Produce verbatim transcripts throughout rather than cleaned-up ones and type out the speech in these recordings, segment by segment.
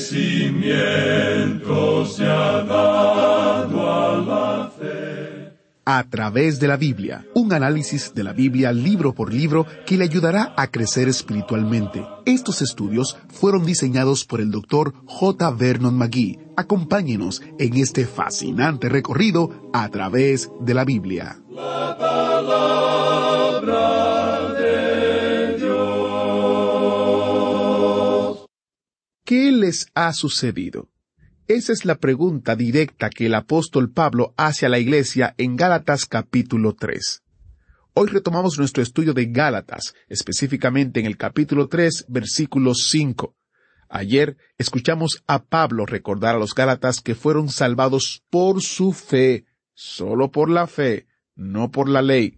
crecimiento se ha dado a la fe. A través de la Biblia, un análisis de la Biblia libro por libro que le ayudará a crecer espiritualmente. Estos estudios fueron diseñados por el doctor J. Vernon McGee. Acompáñenos en este fascinante recorrido a través de la Biblia. La palabra de Dios. ¿Qué les ha sucedido? Esa es la pregunta directa que el apóstol Pablo hace a la iglesia en Gálatas capítulo tres. Hoy retomamos nuestro estudio de Gálatas, específicamente en el capítulo tres, versículo cinco. Ayer escuchamos a Pablo recordar a los Gálatas que fueron salvados por su fe, solo por la fe, no por la ley.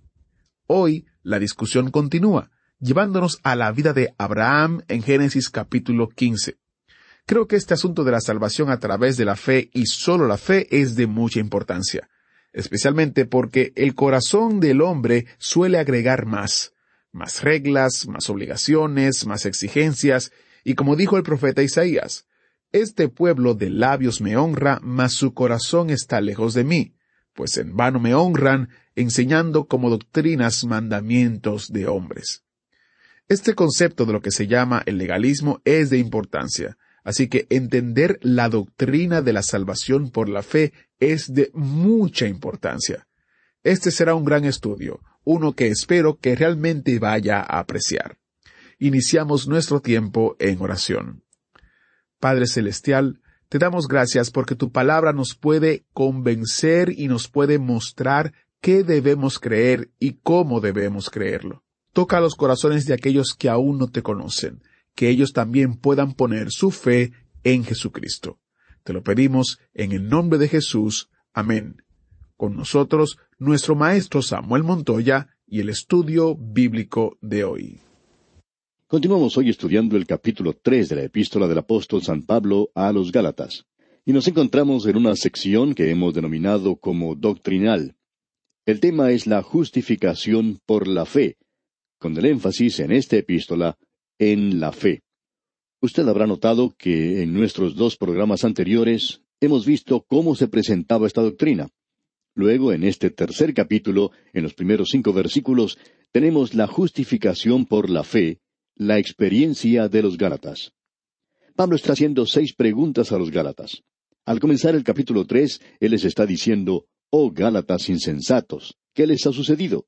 Hoy la discusión continúa, llevándonos a la vida de Abraham en Génesis capítulo quince. Creo que este asunto de la salvación a través de la fe y solo la fe es de mucha importancia, especialmente porque el corazón del hombre suele agregar más, más reglas, más obligaciones, más exigencias, y como dijo el profeta Isaías, «Este pueblo de labios me honra, mas su corazón está lejos de mí, pues en vano me honran, enseñando como doctrinas mandamientos de hombres». Este concepto de lo que se llama el legalismo es de importancia. Así que entender la doctrina de la salvación por la fe es de mucha importancia. Este será un gran estudio, uno que espero que realmente vaya a apreciar. Iniciamos nuestro tiempo en oración. Padre Celestial, te damos gracias porque tu palabra nos puede convencer y nos puede mostrar qué debemos creer y cómo debemos creerlo. Toca los corazones de aquellos que aún no te conocen, que ellos también puedan poner su fe en Jesucristo. Te lo pedimos en el nombre de Jesús. Amén. Con nosotros, nuestro maestro Samuel Montoya y el estudio bíblico de hoy. Continuamos hoy estudiando el capítulo tres de la epístola del apóstol San Pablo a los Gálatas. Y nos encontramos en una sección que hemos denominado como doctrinal. El tema es la justificación por la fe, con el énfasis en esta epístola en la fe. Usted habrá notado que en nuestros dos programas anteriores hemos visto cómo se presentaba esta doctrina. Luego, en este tercer capítulo, en los primeros cinco versículos, tenemos la justificación por la fe, la experiencia de los Gálatas. Pablo está haciendo seis preguntas a los Gálatas. Al comenzar el capítulo tres, él les está diciendo, «Oh Gálatas insensatos, ¿qué les ha sucedido?»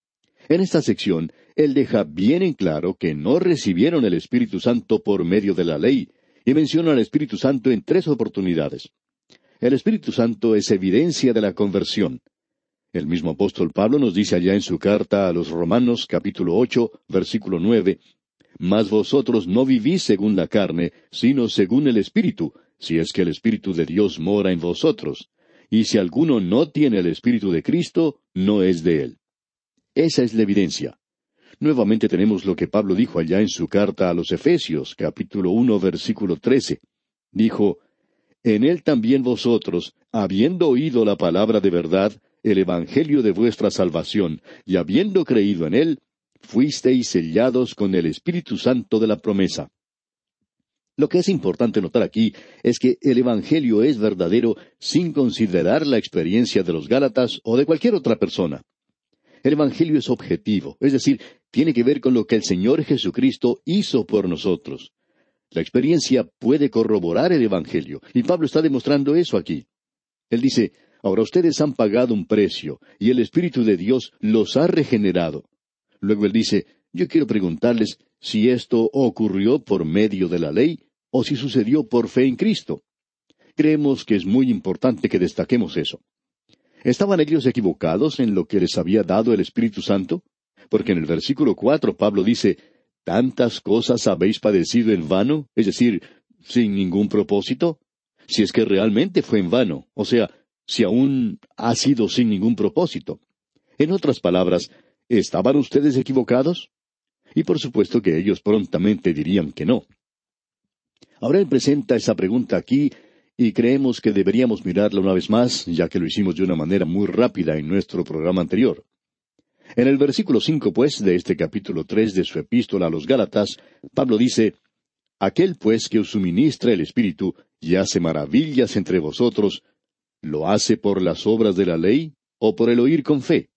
En esta sección, él deja bien en claro que no recibieron el Espíritu Santo por medio de la ley, y menciona al Espíritu Santo en tres oportunidades. El Espíritu Santo es evidencia de la conversión. El mismo apóstol Pablo nos dice allá en su carta a los Romanos, capítulo ocho, versículo nueve, «Mas vosotros no vivís según la carne, sino según el Espíritu, si es que el Espíritu de Dios mora en vosotros. Y si alguno no tiene el Espíritu de Cristo, no es de él». Esa es la evidencia. Nuevamente tenemos lo que Pablo dijo allá en su carta a los Efesios, capítulo uno, versículo trece. Dijo, «En él también vosotros, habiendo oído la palabra de verdad, el evangelio de vuestra salvación, y habiendo creído en él, fuisteis sellados con el Espíritu Santo de la promesa». Lo que es importante notar aquí es que el evangelio es verdadero sin considerar la experiencia de los Gálatas o de cualquier otra persona. El Evangelio es objetivo, es decir, tiene que ver con lo que el Señor Jesucristo hizo por nosotros. La experiencia puede corroborar el Evangelio, y Pablo está demostrando eso aquí. Él dice, ahora ustedes han pagado un precio, y el Espíritu de Dios los ha regenerado. Luego él dice, yo quiero preguntarles si esto ocurrió por medio de la ley, o si sucedió por fe en Cristo. Creemos que es muy importante que destaquemos eso. ¿Estaban ellos equivocados en lo que les había dado el Espíritu Santo? Porque en el versículo cuatro Pablo dice, ¿tantas cosas habéis padecido en vano? Es decir, sin ningún propósito. Si es que realmente fue en vano, o sea, si aún ha sido sin ningún propósito. En otras palabras, ¿estaban ustedes equivocados? Y por supuesto que ellos prontamente dirían que no. Ahora él presenta esa pregunta aquí, y creemos que deberíamos mirarla una vez más, ya que lo hicimos de una manera muy rápida en nuestro programa anterior. En el versículo cinco, pues, de este capítulo tres de su epístola a los Gálatas, Pablo dice, Aquel pues que os suministra el Espíritu y hace maravillas entre vosotros, ¿lo hace por las obras de la ley o por el oír con fe?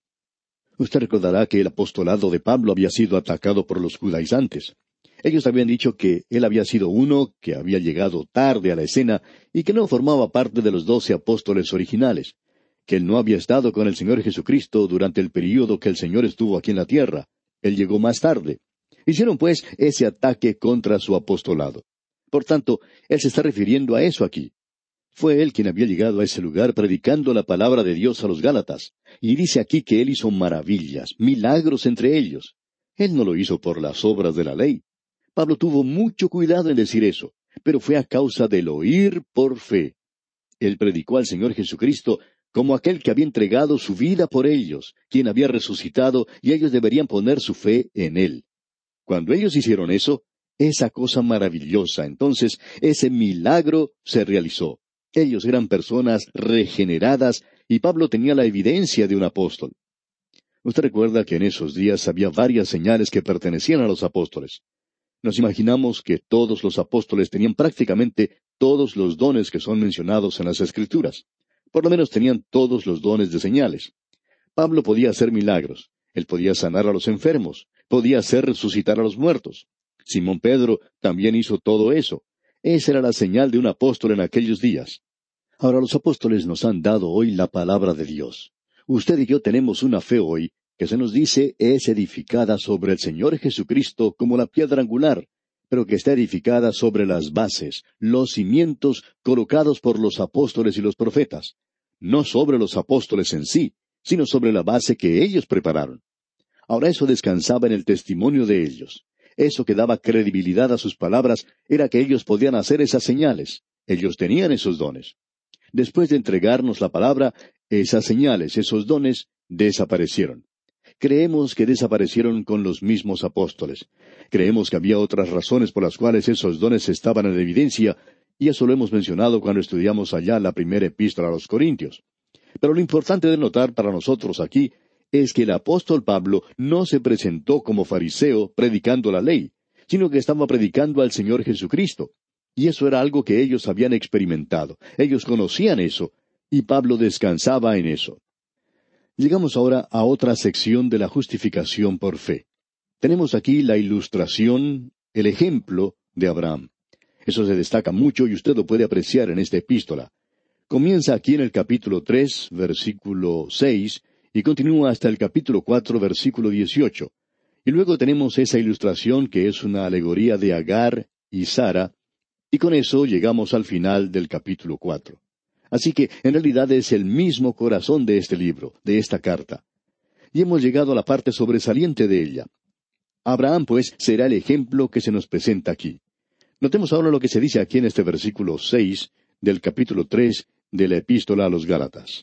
Usted recordará que el apostolado de Pablo había sido atacado por los judaizantes. Ellos habían dicho que él había sido uno que había llegado tarde a la escena y que no formaba parte de los doce apóstoles originales, que él no había estado con el Señor Jesucristo durante el período que el Señor estuvo aquí en la tierra. Él llegó más tarde. Hicieron pues ese ataque contra su apostolado. Por tanto, él se está refiriendo a eso aquí. Fue él quien había llegado a ese lugar predicando la palabra de Dios a los Gálatas, y dice aquí que él hizo maravillas, milagros entre ellos. Él no lo hizo por las obras de la ley. Pablo tuvo mucho cuidado en decir eso, pero fue a causa del oír por fe. Él predicó al Señor Jesucristo como aquel que había entregado su vida por ellos, quien había resucitado, y ellos deberían poner su fe en él. Cuando ellos hicieron eso, esa cosa maravillosa, entonces, ese milagro se realizó. Ellos eran personas regeneradas, y Pablo tenía la evidencia de un apóstol. Usted recuerda que en esos días había varias señales que pertenecían a los apóstoles. Nos imaginamos que todos los apóstoles tenían prácticamente todos los dones que son mencionados en las Escrituras. Por lo menos tenían todos los dones de señales. Pablo podía hacer milagros. Él podía sanar a los enfermos. Podía hacer resucitar a los muertos. Simón Pedro también hizo todo eso. Esa era la señal de un apóstol en aquellos días. Ahora los apóstoles nos han dado hoy la palabra de Dios. Usted y yo tenemos una fe hoy que se nos dice es edificada sobre el Señor Jesucristo como la piedra angular, pero que está edificada sobre las bases, los cimientos colocados por los apóstoles y los profetas, no sobre los apóstoles en sí, sino sobre la base que ellos prepararon. Ahora eso descansaba en el testimonio de ellos. Eso que daba credibilidad a sus palabras era que ellos podían hacer esas señales. Ellos tenían esos dones. Después de entregarnos la palabra, esas señales, esos dones, desaparecieron. Creemos que desaparecieron con los mismos apóstoles. Creemos que había otras razones por las cuales esos dones estaban en evidencia, y eso lo hemos mencionado cuando estudiamos allá la primera epístola a los Corintios. Pero lo importante de notar para nosotros aquí es que el apóstol Pablo no se presentó como fariseo predicando la ley, sino que estaba predicando al Señor Jesucristo. Y eso era algo que ellos habían experimentado. Ellos conocían eso, y Pablo descansaba en eso. Llegamos ahora a otra sección de la justificación por fe. Tenemos aquí la ilustración, el ejemplo de Abraham. Eso se destaca mucho y usted lo puede apreciar en esta epístola. Comienza aquí en el capítulo tres, versículo seis, y continúa hasta el capítulo cuatro, versículo dieciocho. Y luego tenemos esa ilustración que es una alegoría de Agar y Sara, y con eso llegamos al final del capítulo cuatro. Así que, en realidad, es el mismo corazón de este libro, de esta carta. Y hemos llegado a la parte sobresaliente de ella. Abraham, pues, será el ejemplo que se nos presenta aquí. Notemos ahora lo que se dice aquí en este versículo seis del capítulo tres de la epístola a los Gálatas.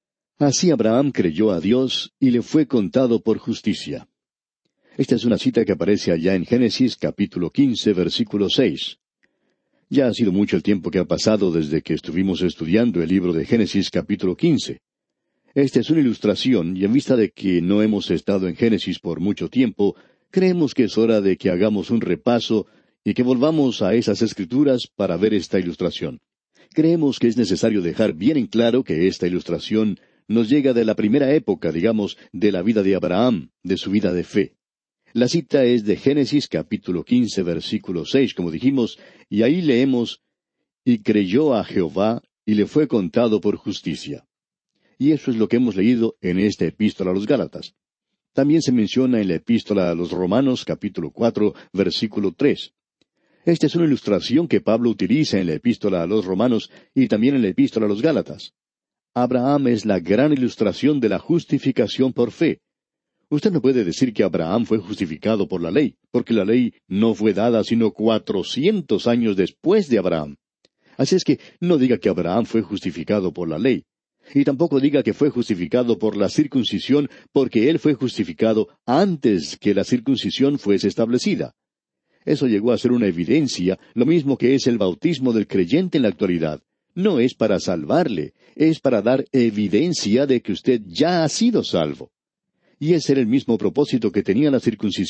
Así Abraham creyó a Dios y le fue contado por justicia. Esta es una cita que aparece allá en Génesis capítulo quince, versículo seis. Ya ha sido mucho el tiempo que ha pasado desde que estuvimos estudiando el libro de Génesis capítulo quince. Esta es una ilustración, y en vista de que no hemos estado en Génesis por mucho tiempo, creemos que es hora de que hagamos un repaso y que volvamos a esas escrituras para ver esta ilustración. Creemos que es necesario dejar bien en claro que esta ilustración nos llega de la primera época, digamos, de la vida de Abraham, de su vida de fe. La cita es de Génesis capítulo quince, versículo seis, como dijimos, y ahí leemos, «Y creyó a Jehová, y le fue contado por justicia». Y eso es lo que hemos leído en esta epístola a los Gálatas. También se menciona en la epístola a los Romanos capítulo cuatro, versículo tres. Esta es una ilustración que Pablo utiliza en la epístola a los Romanos y también en la epístola a los Gálatas. Abraham es la gran ilustración de la justificación por fe. Usted no puede decir que Abraham fue justificado por la ley, porque la ley no fue dada sino cuatrocientos años después de Abraham. Así es que no diga que Abraham fue justificado por la ley. Y tampoco diga que fue justificado por la circuncisión, porque él fue justificado antes que la circuncisión fuese establecida. Eso llegó a ser una evidencia, lo mismo que es el bautismo del creyente en la actualidad. No es para salvarle, es para dar evidencia de que usted ya ha sido salvo. Y ese era el mismo propósito que tenía la circuncisión.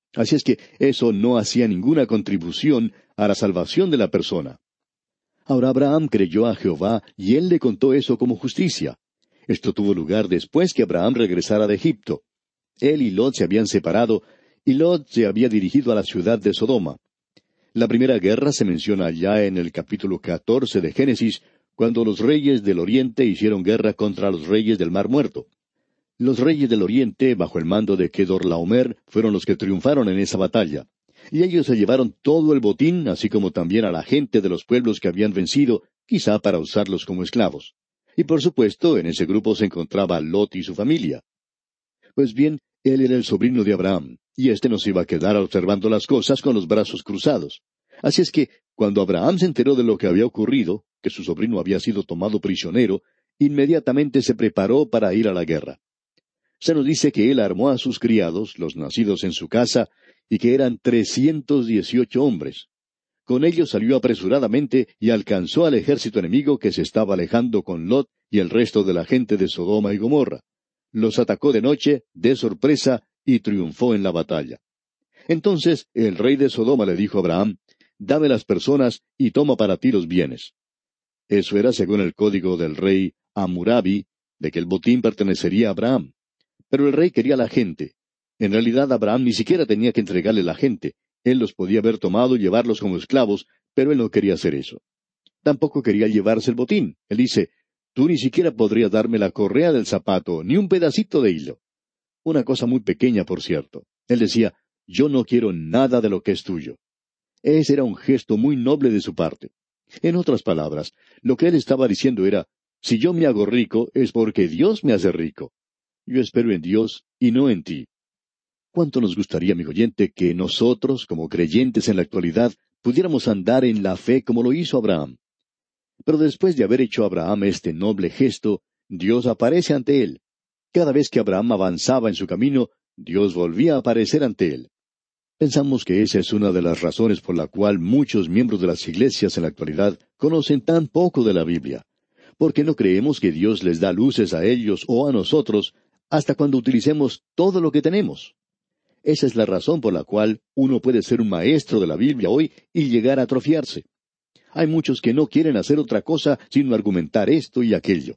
Así es que eso no hacía ninguna contribución a la salvación de la persona. Ahora Abraham creyó a Jehová y él le contó eso como justicia. Esto tuvo lugar después que Abraham regresara de Egipto. Él y Lot se habían separado y Lot se había dirigido a la ciudad de Sodoma. La primera guerra se menciona allá en el capítulo catorce de Génesis, cuando los reyes del Oriente hicieron guerra contra los reyes del Mar Muerto. Los reyes del Oriente, bajo el mando de Kedorlaomer, fueron los que triunfaron en esa batalla. Y ellos se llevaron todo el botín, así como también a la gente de los pueblos que habían vencido, quizá para usarlos como esclavos. Y por supuesto, en ese grupo se encontraba Lot y su familia. Pues bien, él era el sobrino de Abraham, y éste no se iba a quedar observando las cosas con los brazos cruzados. Así es que, cuando Abraham se enteró de lo que había ocurrido, que su sobrino había sido tomado prisionero, inmediatamente se preparó para ir a la guerra. Se nos dice que él armó a sus criados, los nacidos en su casa, y que eran trescientos dieciocho hombres. Con ellos salió apresuradamente y alcanzó al ejército enemigo que se estaba alejando con Lot y el resto de la gente de Sodoma y Gomorra. Los atacó de noche, de sorpresa, y triunfó en la batalla. Entonces el rey de Sodoma le dijo a Abraham, «Dame las personas y toma para ti los bienes». Eso era según el código del rey Hammurabi, de que el botín pertenecería a Abraham. Pero el rey quería la gente. En realidad Abraham ni siquiera tenía que entregarle la gente. Él los podía haber tomado y llevarlos como esclavos, pero él no quería hacer eso. Tampoco quería llevarse el botín. Él dice, «Tú ni siquiera podrías darme la correa del zapato, ni un pedacito de hilo». Una cosa muy pequeña, por cierto. Él decía, «Yo no quiero nada de lo que es tuyo». Ese era un gesto muy noble de su parte. En otras palabras, lo que él estaba diciendo era, «Si yo me hago rico, es porque Dios me hace rico. Yo espero en Dios y no en ti». ¿Cuánto nos gustaría, amigo oyente, que nosotros, como creyentes en la actualidad, pudiéramos andar en la fe como lo hizo Abraham? Pero después de haber hecho a Abraham este noble gesto, Dios aparece ante él. Cada vez que Abraham avanzaba en su camino, Dios volvía a aparecer ante él. Pensamos que esa es una de las razones por la cual muchos miembros de las iglesias en la actualidad conocen tan poco de la Biblia, porque no creemos que Dios les da luces a ellos o a nosotros hasta cuando utilicemos todo lo que tenemos. Esa es la razón por la cual uno puede ser un maestro de la Biblia hoy y llegar a atrofiarse. Hay muchos que no quieren hacer otra cosa sino argumentar esto y aquello.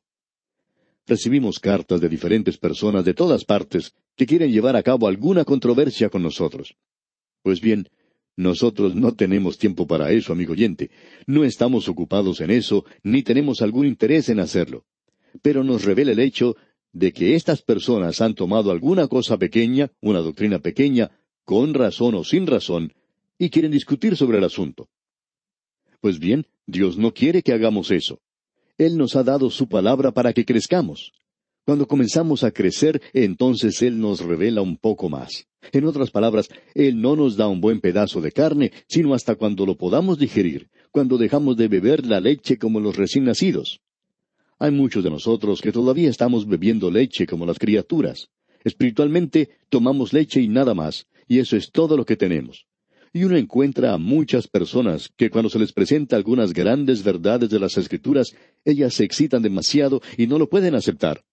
Recibimos cartas de diferentes personas de todas partes que quieren llevar a cabo alguna controversia con nosotros. Pues bien, nosotros no tenemos tiempo para eso, amigo oyente. No estamos ocupados en eso, ni tenemos algún interés en hacerlo. Pero nos revela el hecho de que estas personas han tomado alguna cosa pequeña, una doctrina pequeña, con razón o sin razón, y quieren discutir sobre el asunto. Pues bien, Dios no quiere que hagamos eso. Él nos ha dado su palabra para que crezcamos. Cuando comenzamos a crecer, entonces Él nos revela un poco más. En otras palabras, Él no nos da un buen pedazo de carne, sino hasta cuando lo podamos digerir, cuando dejamos de beber la leche como los recién nacidos. Hay muchos de nosotros que todavía estamos bebiendo leche como las criaturas. Espiritualmente, tomamos leche y nada más, y eso es todo lo que tenemos. Y uno encuentra a muchas personas que cuando se les presenta algunas grandes verdades de las Escrituras, ellas se excitan demasiado y no lo pueden aceptar.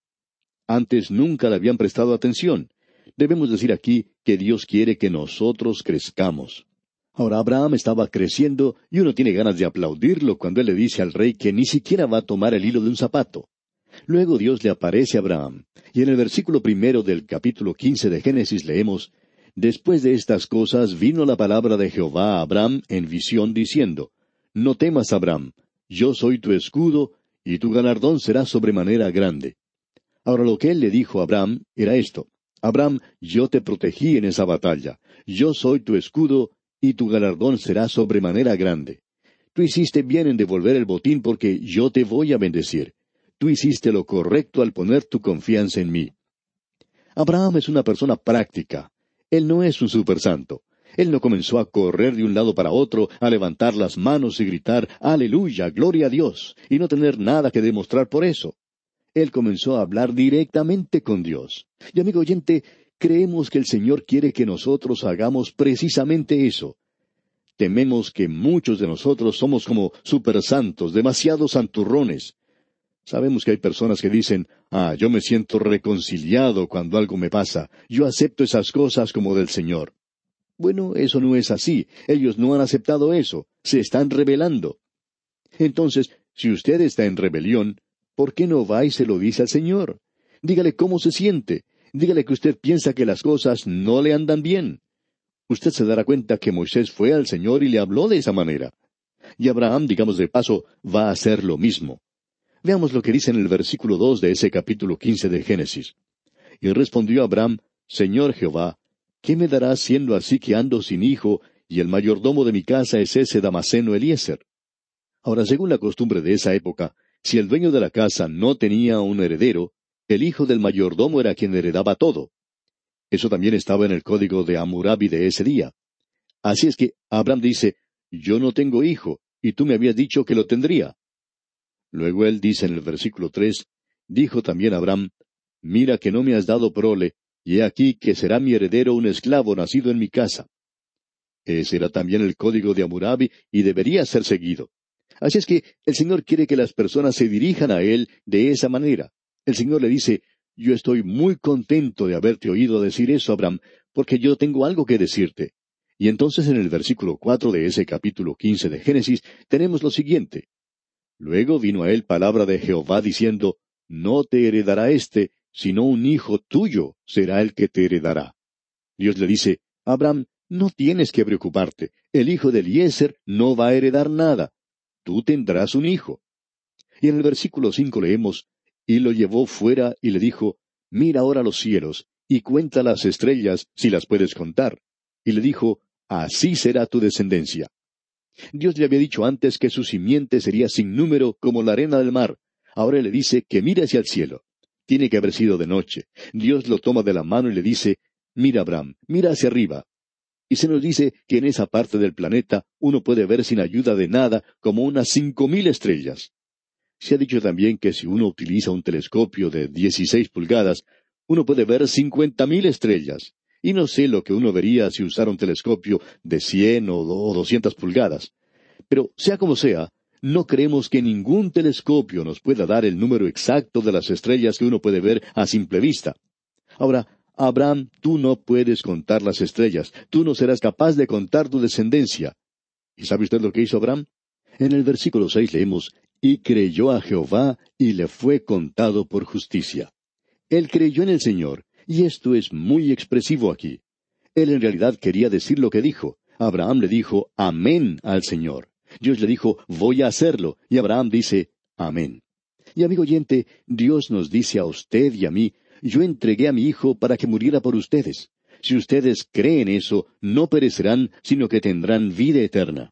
Antes nunca le habían prestado atención. Debemos decir aquí que Dios quiere que nosotros crezcamos. Ahora Abraham estaba creciendo y uno tiene ganas de aplaudirlo cuando él le dice al rey que ni siquiera va a tomar el hilo de un zapato. Luego Dios le aparece a Abraham, y en el versículo primero del capítulo quince de Génesis leemos, «Después de estas cosas vino la palabra de Jehová a Abraham en visión diciendo, No temas, Abraham, yo soy tu escudo, y tu galardón será sobremanera grande». Ahora lo que él le dijo a Abraham era esto, «Abraham, yo te protegí en esa batalla, yo soy tu escudo, y tu galardón será sobremanera grande. Tú hiciste bien en devolver el botín porque yo te voy a bendecir. Tú hiciste lo correcto al poner tu confianza en mí». Abraham es una persona práctica. Él no es un supersanto. Él no comenzó a correr de un lado para otro, a levantar las manos y gritar, «Aleluya, gloria a Dios», y no tener nada que demostrar por eso. Él comenzó a hablar directamente con Dios. Y amigo oyente, creemos que el Señor quiere que nosotros hagamos precisamente eso. Tememos que muchos de nosotros somos como supersantos, demasiado santurrones. Sabemos que hay personas que dicen, «Ah, yo me siento reconciliado cuando algo me pasa. Yo acepto esas cosas como del Señor». Bueno, eso no es así. Ellos no han aceptado eso. Se están rebelando. Entonces, si usted está en rebelión, ¿por qué no va y se lo dice al Señor? Dígale cómo se siente. Dígale que usted piensa que las cosas no le andan bien. Usted se dará cuenta que Moisés fue al Señor y le habló de esa manera. Y Abraham, digamos de paso, va a hacer lo mismo. Veamos lo que dice en el versículo dos de ese capítulo quince de Génesis. Y respondió Abraham, Señor Jehová, ¿qué me darás siendo así que ando sin hijo, y el mayordomo de mi casa es ese Damaseno Eliezer? Ahora, según la costumbre de esa época, si el dueño de la casa no tenía un heredero, el hijo del mayordomo era quien heredaba todo. Eso también estaba en el código de Hammurabi de ese día. Así es que Abraham dice, yo no tengo hijo, y tú me habías dicho que lo tendría. Luego él dice en el versículo tres, dijo también Abraham, mira que no me has dado prole, y he aquí que será mi heredero un esclavo nacido en mi casa. Ese era también el código de Hammurabi y debería ser seguido. Así es que el Señor quiere que las personas se dirijan a Él de esa manera. El Señor le dice, yo estoy muy contento de haberte oído decir eso, Abraham, porque yo tengo algo que decirte. Y entonces en el versículo cuatro de ese capítulo quince de Génesis tenemos lo siguiente. Luego vino a él palabra de Jehová diciendo, no te heredará éste, sino un hijo tuyo será el que te heredará. Dios le dice, Abraham, no tienes que preocuparte, el hijo de Eliezer no va a heredar nada. Tú tendrás un hijo. Y en el versículo cinco leemos, y lo llevó fuera y le dijo, mira ahora los cielos, y cuenta las estrellas, si las puedes contar. Y le dijo, así será tu descendencia. Dios le había dicho antes que su simiente sería sin número como la arena del mar. Ahora le dice que mire hacia el cielo. Tiene que haber sido de noche. Dios lo toma de la mano y le dice, mira Abraham, mira hacia arriba. Y se nos dice que en esa parte del planeta uno puede ver sin ayuda de nada como unas cinco mil estrellas. Se ha dicho también que si uno utiliza un telescopio de dieciséis pulgadas, uno puede ver cincuenta mil estrellas. Y no sé lo que uno vería si usara un telescopio de cien o doscientas pulgadas. Pero sea como sea, no creemos que ningún telescopio nos pueda dar el número exacto de las estrellas que uno puede ver a simple vista. Ahora, Abraham, tú no puedes contar las estrellas, tú no serás capaz de contar tu descendencia. ¿Y sabe usted lo que hizo Abraham? En el versículo seis leemos, y creyó a Jehová, y le fue contado por justicia. Él creyó en el Señor, y esto es muy expresivo aquí. Él en realidad quería decir lo que dijo. Abraham le dijo, amén al Señor. Dios le dijo, voy a hacerlo, y Abraham dice, amén. Y amigo oyente, Dios nos dice a usted y a mí, yo entregué a mi hijo para que muriera por ustedes. Si ustedes creen eso, no perecerán, sino que tendrán vida eterna.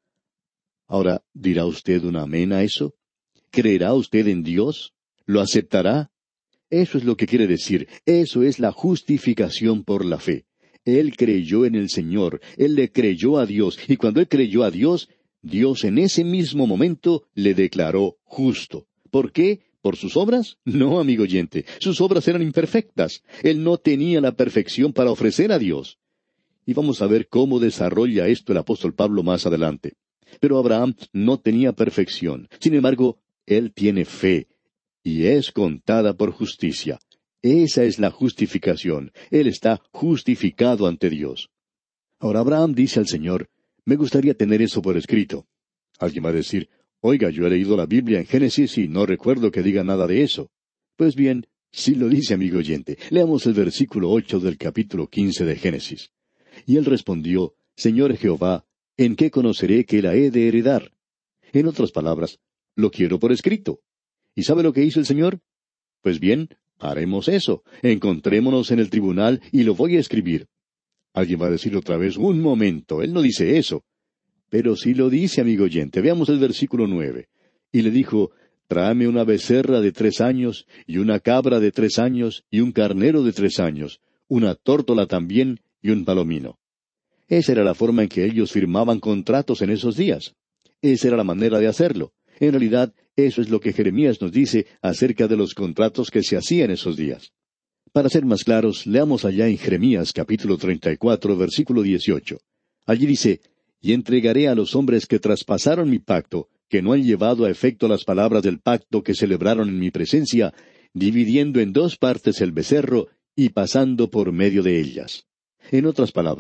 Ahora, ¿dirá usted un amén a eso? ¿Creerá usted en Dios? ¿Lo aceptará? Eso es lo que quiere decir. Eso es la justificación por la fe. Él creyó en el Señor. Él le creyó a Dios. Y cuando él creyó a Dios, Dios en ese mismo momento le declaró justo. ¿Por qué? ¿Por sus obras? No, amigo oyente. Sus obras eran imperfectas. Él no tenía la perfección para ofrecer a Dios. Y vamos a ver cómo desarrolla esto el apóstol Pablo más adelante. Pero Abraham no tenía perfección. Sin embargo, él tiene fe, y es contada por justicia. Esa es la justificación. Él está justificado ante Dios. Ahora Abraham dice al Señor, me gustaría tener eso por escrito. Alguien va a decir, oiga, yo he leído la Biblia en Génesis y no recuerdo que diga nada de eso. Pues bien, sí lo dice, amigo oyente. Leamos el versículo ocho del capítulo quince de Génesis. Y él respondió, Señor Jehová, ¿en qué conoceré que la he de heredar? En otras palabras, lo quiero por escrito. ¿Y sabe lo que hizo el Señor? Pues bien, haremos eso. Encontrémonos en el tribunal y lo voy a escribir. Alguien va a decir otra vez, un momento, él no dice eso. Pero sí lo dice, amigo oyente. Veamos el versículo nueve. Y le dijo, tráeme una becerra de tres años, y una cabra de tres años, y un carnero de tres años, una tórtola también, y un palomino. Esa era la forma en que ellos firmaban contratos en esos días. Esa era la manera de hacerlo. En realidad, eso es lo que Jeremías nos dice acerca de los contratos que se hacían esos días. Para ser más claros, leamos allá en Jeremías capítulo treinta y cuatro, versículo dieciocho. Allí dice, y entregaré a los hombres que traspasaron mi pacto, que no han llevado a efecto las palabras del pacto que celebraron en mi presencia, dividiendo en dos partes el becerro y pasando por medio de ellas. En otras palabras,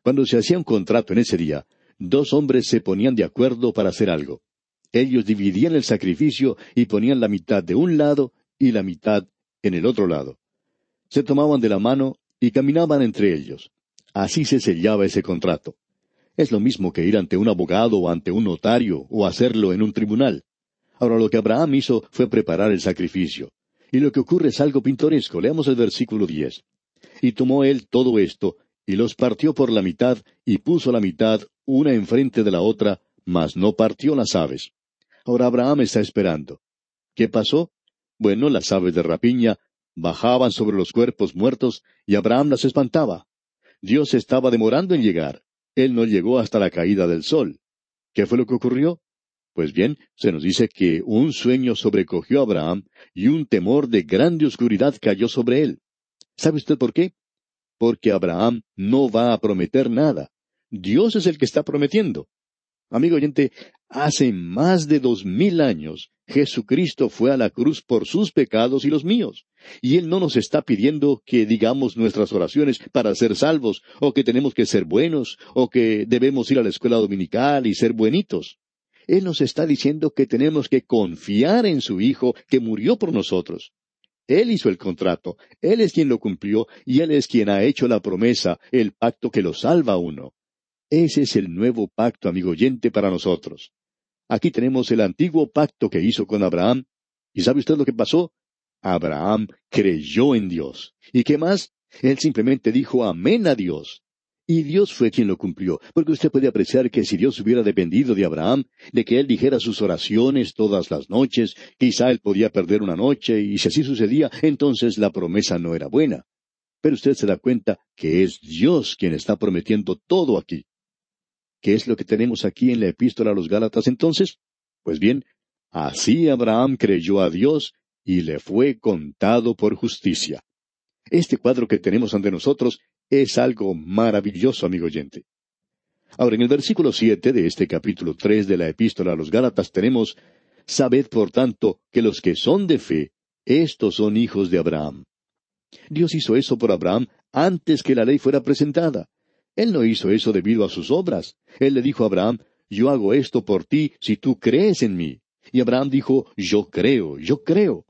Cuando se hacía un contrato en ese día, dos hombres se ponían de acuerdo para hacer algo. Ellos dividían el sacrificio y ponían la mitad de un lado y la mitad en el otro lado. Se tomaban de la mano y caminaban entre ellos. Así se sellaba ese contrato. Es lo mismo que ir ante un abogado o ante un notario o hacerlo en un tribunal. Ahora, lo que Abraham hizo fue preparar el sacrificio. Y lo que ocurre es algo pintoresco. Leamos el versículo diez. Y tomó él todo esto, y los partió por la mitad, y puso la mitad una enfrente de la otra, mas no partió las aves. Ahora Abraham está esperando. ¿Qué pasó? Bueno, las aves de rapiña bajaban sobre los cuerpos muertos, y Abraham las espantaba. Dios estaba demorando en llegar. Él no llegó hasta la caída del sol. ¿Qué fue lo que ocurrió? Pues bien, se nos dice que un sueño sobrecogió a Abraham, y un temor de grande oscuridad cayó sobre él. ¿Sabe usted por qué? Porque Abraham no va a prometer nada. Dios es el que está prometiendo. Amigo oyente, hace más de dos mil años, Jesucristo fue a la cruz por sus pecados y los míos. Y Él no nos está pidiendo que digamos nuestras oraciones para ser salvos, o que tenemos que ser buenos, o que debemos ir a la escuela dominical y ser buenitos. Él nos está diciendo que tenemos que confiar en su Hijo que murió por nosotros. Él hizo el contrato, Él es quien lo cumplió, y Él es quien ha hecho la promesa, el pacto que lo salva a uno. Ese es el nuevo pacto, amigo oyente, para nosotros. Aquí tenemos el antiguo pacto que hizo con Abraham. ¿Y sabe usted lo que pasó? Abraham creyó en Dios. ¿Y qué más? Él simplemente dijo amén a Dios. Y Dios fue quien lo cumplió, porque usted puede apreciar que si Dios hubiera dependido de Abraham, de que él dijera sus oraciones todas las noches, quizá él podía perder una noche, y si así sucedía, entonces la promesa no era buena. Pero usted se da cuenta que es Dios quien está prometiendo todo aquí. ¿Qué es lo que tenemos aquí en la epístola a los Gálatas entonces? Pues bien, así Abraham creyó a Dios y le fue contado por justicia. Este cuadro que tenemos ante nosotros es algo maravilloso, amigo oyente. Ahora, en el versículo siete de este capítulo tres de la epístola a los Gálatas tenemos: «Sabed, por tanto, que los que son de fe, estos son hijos de Abraham». Dios hizo eso por Abraham antes que la ley fuera presentada. Él no hizo eso debido a sus obras. Él le dijo a Abraham: «Yo hago esto por ti si tú crees en mí». Y Abraham dijo: «Yo creo, yo creo».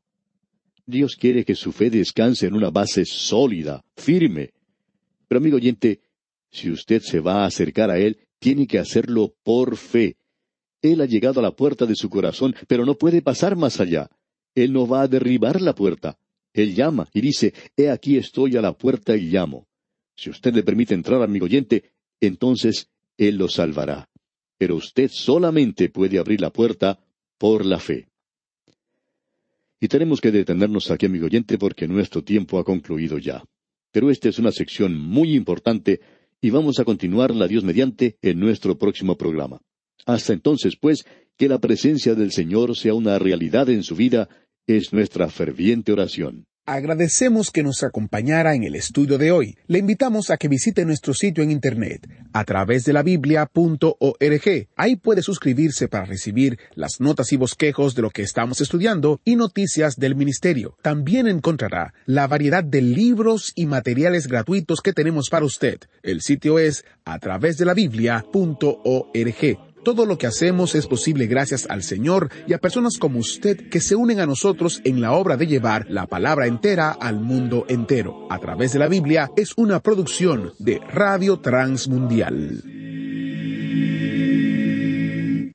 Dios quiere que su fe descanse en una base sólida, firme. Pero amigo oyente, si usted se va a acercar a Él, tiene que hacerlo por fe. Él ha llegado a la puerta de su corazón, pero no puede pasar más allá. Él no va a derribar la puerta. Él llama y dice: «He aquí estoy a la puerta y llamo». Si usted le permite entrar, amigo oyente, entonces Él lo salvará. Pero usted solamente puede abrir la puerta por la fe. Y tenemos que detenernos aquí, amigo oyente, porque nuestro tiempo ha concluido ya. Pero esta es una sección muy importante y vamos a continuarla, Dios mediante, en nuestro próximo programa. Hasta entonces, pues, que la presencia del Señor sea una realidad en su vida, es nuestra ferviente oración. Agradecemos que nos acompañara en el estudio de hoy. Le invitamos a que visite nuestro sitio en internet, a través de la biblia punto org. Ahí puede suscribirse para recibir las notas y bosquejos de lo que estamos estudiando y noticias del ministerio. También encontrará la variedad de libros y materiales gratuitos que tenemos para usted. El sitio es a través de la biblia punto org. Todo lo que hacemos es posible gracias al Señor y a personas como usted que se unen a nosotros en la obra de llevar la palabra entera al mundo entero. A través de la Biblia es una producción de Radio Transmundial.